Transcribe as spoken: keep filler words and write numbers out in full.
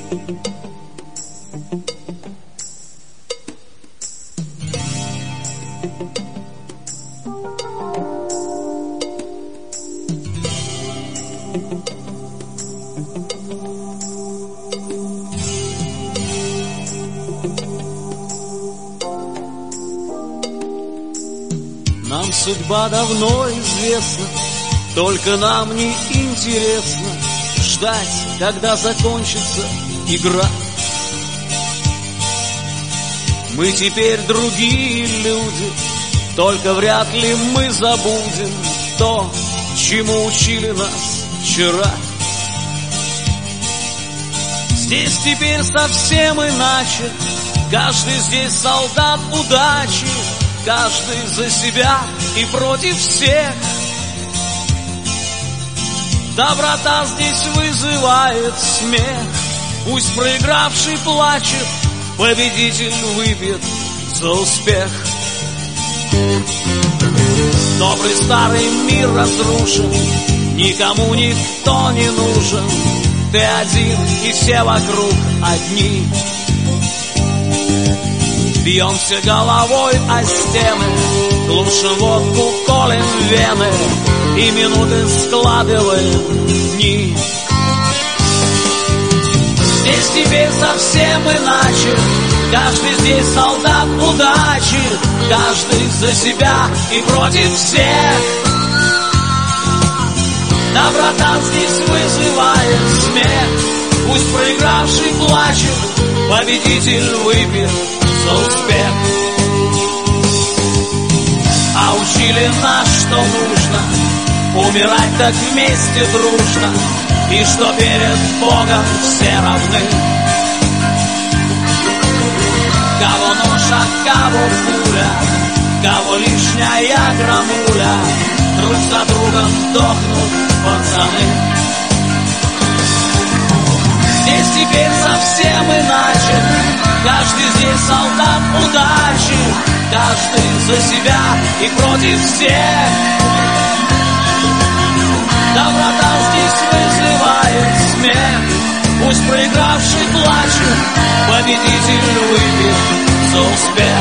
Нам судьба давно известна, только нам не интересно ждать, когда закончится игра. Мы теперь другие люди, только вряд ли мы забудем то, чему учили нас вчера. Здесь теперь совсем иначе, каждый здесь солдат удачи, каждый за себя и против всех. Доброта здесь вызывает смех, пусть проигравший плачет, победитель выпьет за успех. Добрый старый мир разрушен, никому никто не нужен, ты один и все вокруг одни. Бьемся головой о стены, глушим водку, колем вены, и минуты складываем в дни. Здесь теперь совсем иначе, каждый здесь солдат удачи, каждый за себя и против всех. Доброта здесь вызывает смех, пусть проигравший плачет, победитель выпьет за успех. А учили нас, что нужно умирать так вместе дружно, и что перед Богом все равны. Кого нож, а кого пуля, кого лишняя грамуля, друг за другом сдохнут пацаны. Здесь теперь совсем иначе, каждый здесь солдат удачи, каждый за себя и против всех. Доброта здесь вызывает смех, пусть проигравший плачет, победитель выпьет за успех.